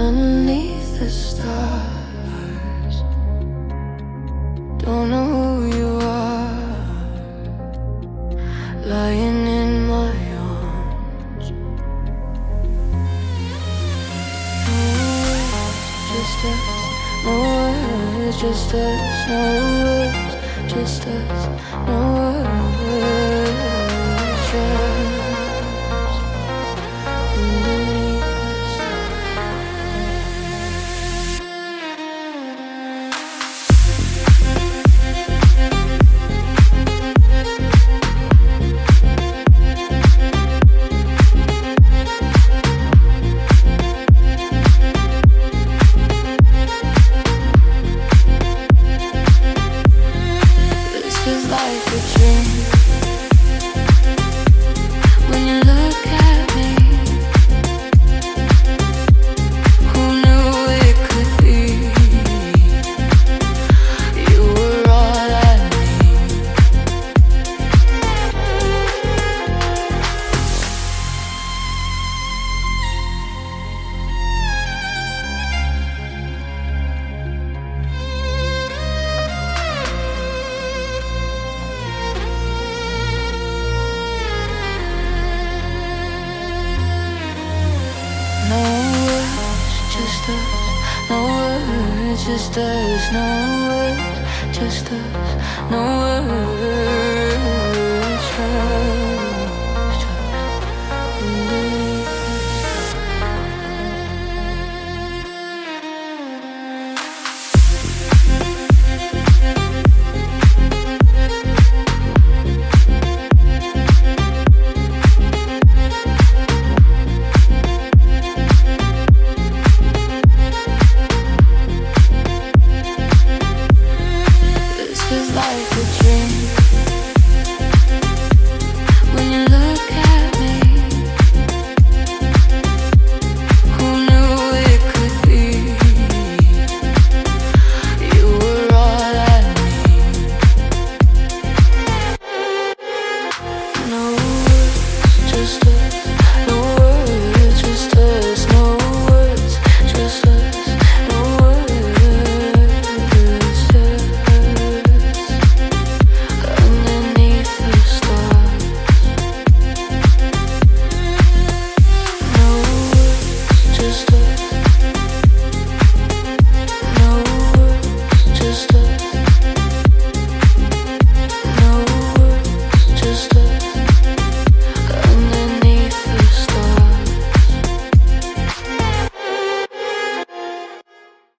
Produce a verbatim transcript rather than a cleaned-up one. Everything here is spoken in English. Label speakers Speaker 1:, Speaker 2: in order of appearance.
Speaker 1: underneath the stars. Don't know who you are, lying in my arms. No words, just us. No words, just us. No words, just us. No words, just underneath the like a dream. When you look at me, who knew it could be? You were all I need. No words, just us. No words, just us. No words, just us. No words, just, just underneath like a dream. When you look at me, who knew it could be? You were all I need. No words, just us.